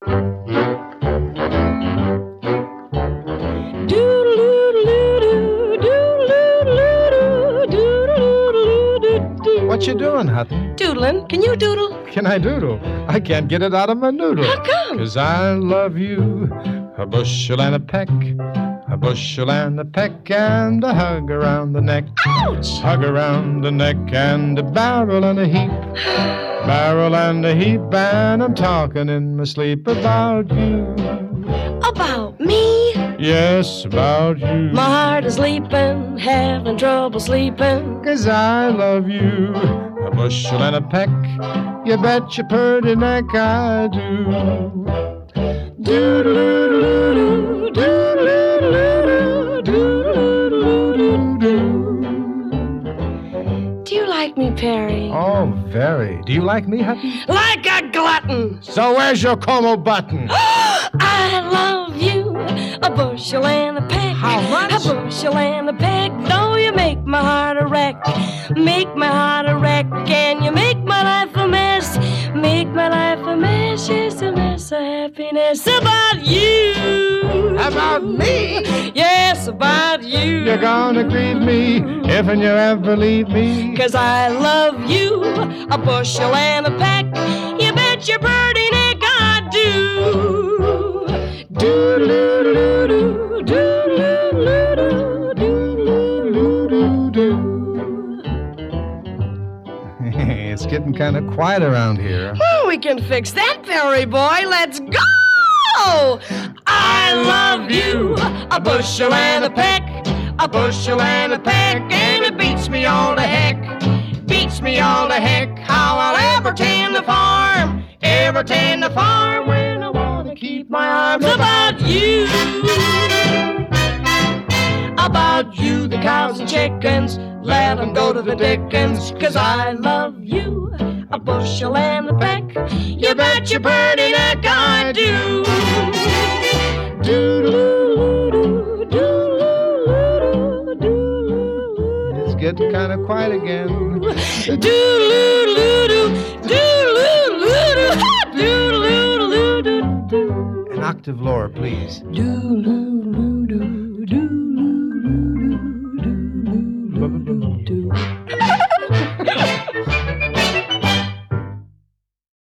What you doing, Hutton? Doodling. Can you doodle? Can I doodle? I can't get it out of my noodle. How come? 'Cause I love you, a bushel and a peck, a bushel and a peck, and a hug around the neck. Ouch! Hug around the neck, and a barrel and a heap, barrel and a heap, and I'm talking in my sleep about you. About me? Yes, about you. My heart is leaping, having trouble sleeping. 'Cause I love you, a bushel and a peck, you bet your purty neck I do. Doodle-doodle-doo, doodle-doodle-doo, doodle-doodle-doo. Do you like me, Perry? Oh, very. Do you like me, Hutton? Like a glutton. So where's your Como button? I love you, a bushel and a peck. How much? A bushel and a peck. Though you make my heart a wreck, make my heart a wreck, and you make my life a mess, make my life a mess. Yes, a mess of happiness. About you. About me? Yes, about you. You're gonna grieve me if and you ever leave me. 'Cause I love you, a bushel and a peck. You bet your birdie neck I do. Doodle-doodle-doo, doodle-doodle-doo, doodle-doodle-doo. It's getting kind of quiet around here. Well, we can fix that, Perry boy. Let's go! I love you, a bushel and a peck, a bushel and a peck, and it beats me all to heck, beats me all to heck, how I'll ever tend the farm, ever tend the farm when I want to keep my arms about you. About you, the cows and chickens, let them go to the dickens, 'cause I love you, a bushel and a peck, you bet your pretty neck I do. Doodle-doo-doo, doodle-doo-doo, doodle-doo-doo. It's getting kind of quiet again. Doodle-doo-doo, doodle-doo-doo, doodle-doo-doo-doo. An octave lower, please. Doodle-doo-doo.